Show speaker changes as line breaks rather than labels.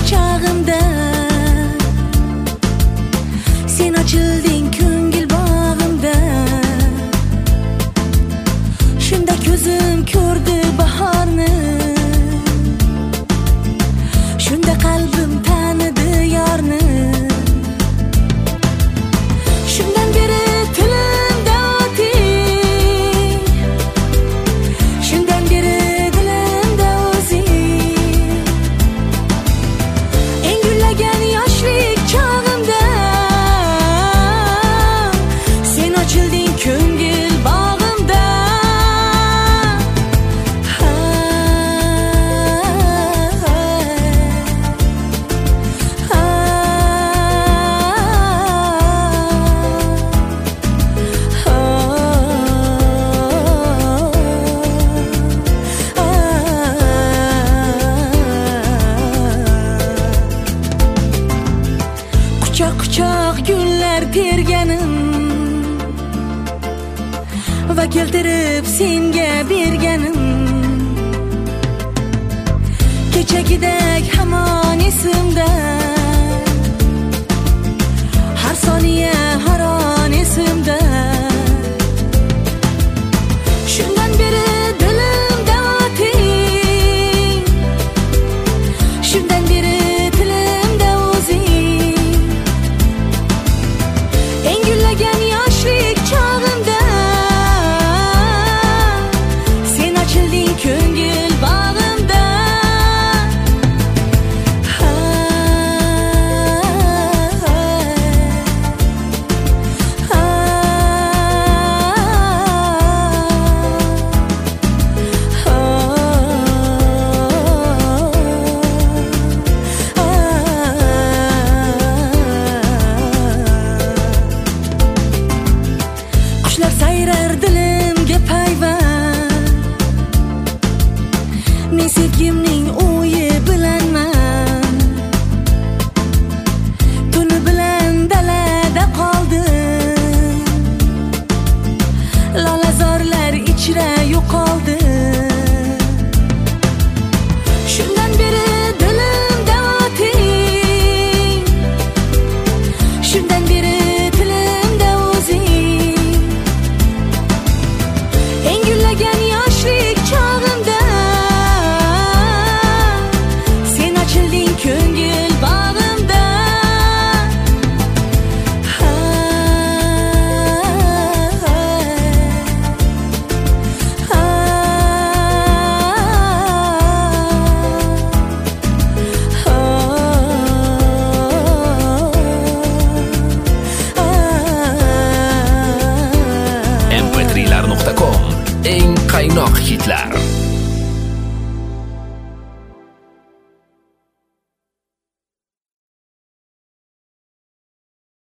chog'imda sen ochilding ko'ngil bog'imda. Shunda ko'zim ko'rdi bahorni, shunda qalbim tanidi yorni. Shundan beri tilimda oting, shundan beri dilimda o'zing. Eng gullagan yoshlik chog'imda sen ochilding ko'ngil bog'imda. Quchoq gullar terganim va keltirib senga berganim. Kechagidek hamon esimda, har soniya har on esimda. Shundan beri dilimda oting, shundan beri tilimda o'zing. Eng gullagan yoshlik chog'imda sen ochilding ko'ngil bog'imda. Qushlar sayrar dilimga payvand, men sevgimning o'yi bilanman. Tuni bilan dalada qoldim, lolazorlar ichra yo'qoldi. Shundan beri dilimda oting, shundan beri tilimda o'zing. Eng gullagan yoshlik chog'imda sen ochilding ko'ngil bog'imda.
mp3lar.com eng qaynoq hitlar.